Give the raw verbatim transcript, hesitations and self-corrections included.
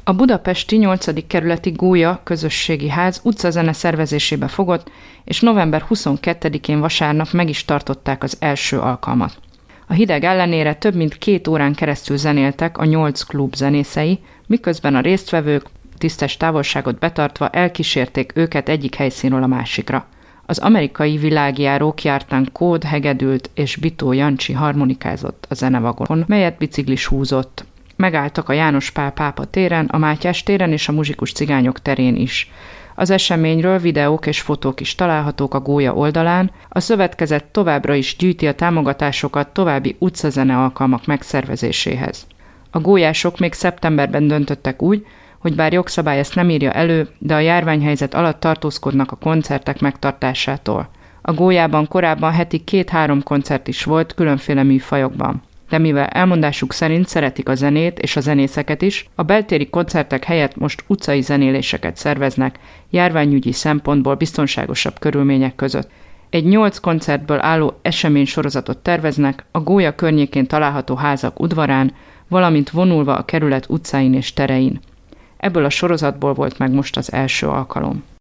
A budapesti nyolcadik kerületi Gólya közösségi ház utcazene szervezésébe fogott, és november huszonkettedikén vasárnap meg is tartották az első alkalmat. A hideg ellenére több mint két órán keresztül zenéltek a nyolc klub zenészei, miközben a résztvevők tisztes távolságot betartva elkísérték őket egyik helyszínről a másikra. Az amerikai világjárók jártán Kód hegedült és Bitó Jancsi harmonikázott a zenevagonon, melyet biciklis húzott. Megálltak a János Pál pápa téren, a Mátyás téren és a Muzsikus cigányok terén is. Az eseményről videók és fotók is találhatók a Gólya oldalán. A szövetkezet továbbra is gyűjti a támogatásokat további utcazene alkalmak megszervezéséhez. A gólyások még szeptemberben döntöttek úgy, hogy bár jogszabály ezt nem írja elő, de a járványhelyzet alatt tartózkodnak a koncertek megtartásától. A Gólyában korábban heti két-három koncert is volt különféle műfajokban. De mivel elmondásuk szerint szeretik a zenét és a zenészeket is, a beltéri koncertek helyett most utcai zenéléseket szerveznek, járványügyi szempontból biztonságosabb körülmények között. Egy nyolc koncertből álló eseménysorozatot terveznek a Gólya környékén található házak udvarán, valamint vonulva a kerület utcáin és terein. Ebből a sorozatból volt meg most az első alkalom.